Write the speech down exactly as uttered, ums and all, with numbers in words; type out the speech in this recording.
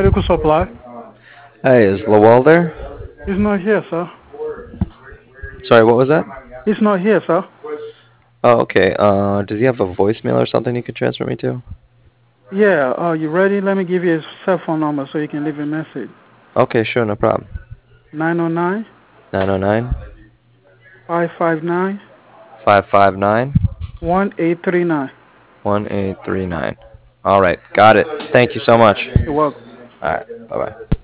medical supply. Hey, is Lowell there? He's not here, sir. Sorry, what was that? He's not here, sir. Oh, okay. Uh, does he have a voicemail or something you could transfer me to? Yeah, uh, you ready? Let me give you his cell phone number so you can leave a message. Okay, sure, no problem. Nine oh nine, Nine zero nine five five nine, five five nine one eight three nine. one eight three nine. All right, got it. Thank you so much. You're welcome. All right, bye bye.